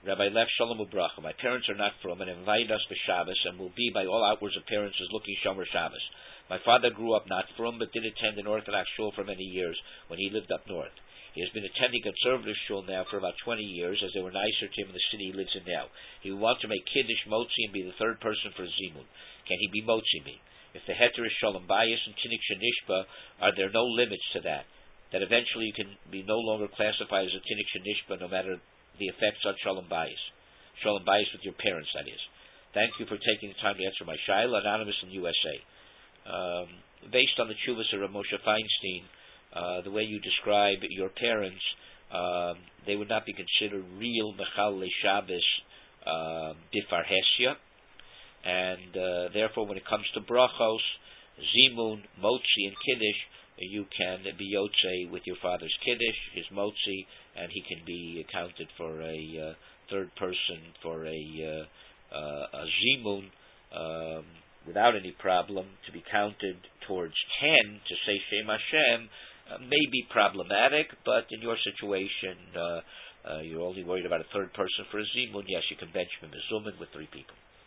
Rabbi Lev Shalom Ubracha. My parents are not from and invite us for Shabbos and will be by all outward appearances looking Shomer Shabbos. My father grew up not from but did attend an Orthodox shul for many years when he lived up north. He has been attending conservative shul now for about 20 years as they were nicer to him in the city he lives in now. He will want to make Kiddush Motzi and be the third person for Zimun. Can he be Motzi me? If the heter is Shalom Bayis and Tinnik Shenishba, are there no limits to that? That eventually you can be no longer classified as a Tinnik Shenishba no matter the effects on Shalom Bayis. Shalom Bayis with your parents, that is. Thank you for taking the time to answer my Shaila. Anonymous in USA. Based on the Chuvas of Rav Moshe Feinstein, the way you describe your parents, they would not be considered real Mechal Shabbos Bifarhesia, and therefore when it comes to Brachos, Zimun, Motzi, and Kiddush, you can be Yotze with your father's Kiddush, his Motzi, and he can be accounted for a third person for a Zimun without any problem. To be counted towards 10 to say Shem Hashem may be problematic, but in your situation, you're only worried about a third person for a Zimun. Yes, you can bench Mezumin with 3 people.